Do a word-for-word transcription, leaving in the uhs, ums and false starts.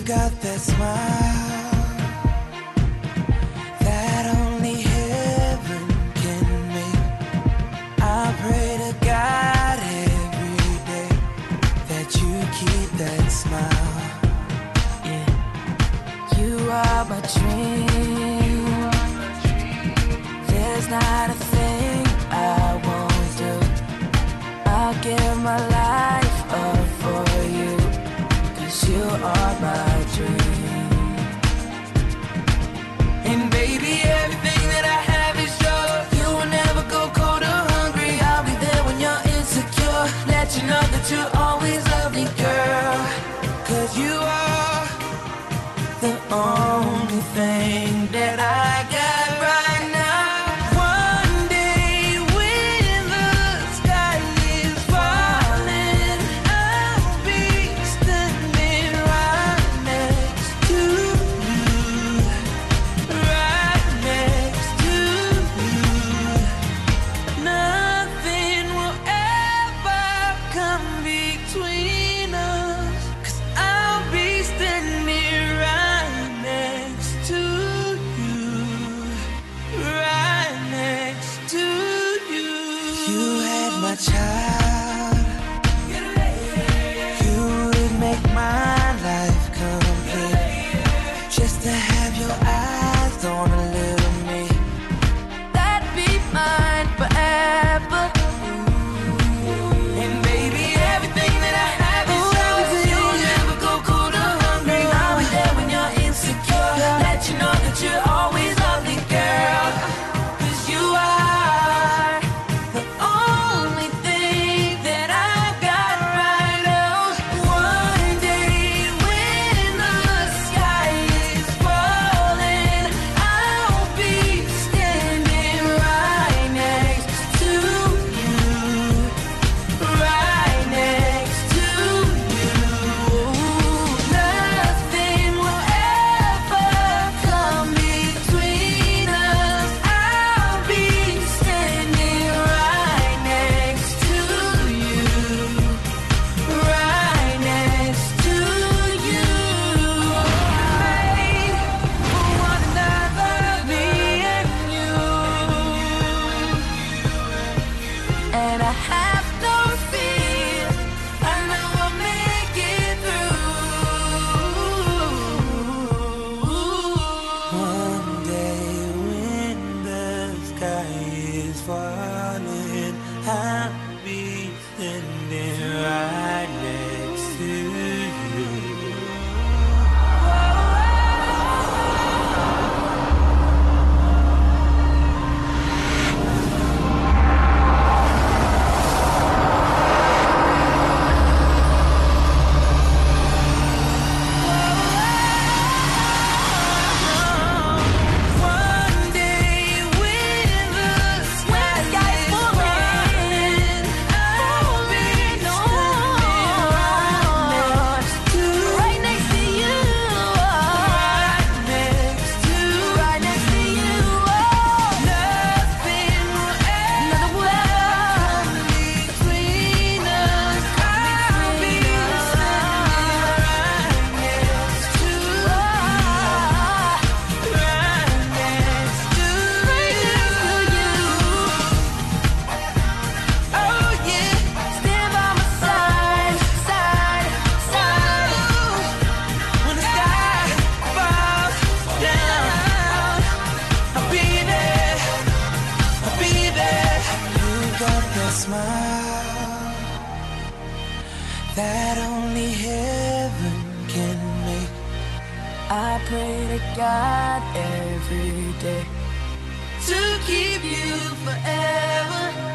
got that smile that only heaven can make. I pray to God every day that you keep that smile. Yeah, you are my dream. There's not a thing I won't do. I'll give my life up for you, 'cause you are my dream. And baby, everything that I have is yours. You will never go cold or hungry. I'll be there when you're insecure. Let you know that you always love me, girl. 'Cause you are the only thing that I got right now. One day when the sky is falling, I'll be standing right next to you, right next to you. Nothing will ever come between us, 'cause I'll be standing right next to you, right next to you. You had my child, you would make my life complete. Just to have your eyes on a little me, that'd be mine forever. And baby, everything that I have is yours. You'll never go cold or hungry. I'll be there when you're insecure. Let you know that you always love me, girl. 'Cause you are the only thing that I got right now. One day when the sky is falling, I'll be standing right next to you, right next to you. Nothing will ever come between us. I'll be standing right next to you, right next to you. Made for one another, me and you. And I have no fear, I know I'll make it through. One day when the sky is falling, I'll be standing right next to you. One day when the sky is falling, I'll be standing right next to you, right next to you, right next to you. Nothing will ever come between us. I'll be standing right next to you, right next to you. Oh yeah, stand by my side, side, side. When the sky falls down, I'll be there, I'll be there. You got that smile that only heaven can make. I pray to God every day to keep you forever.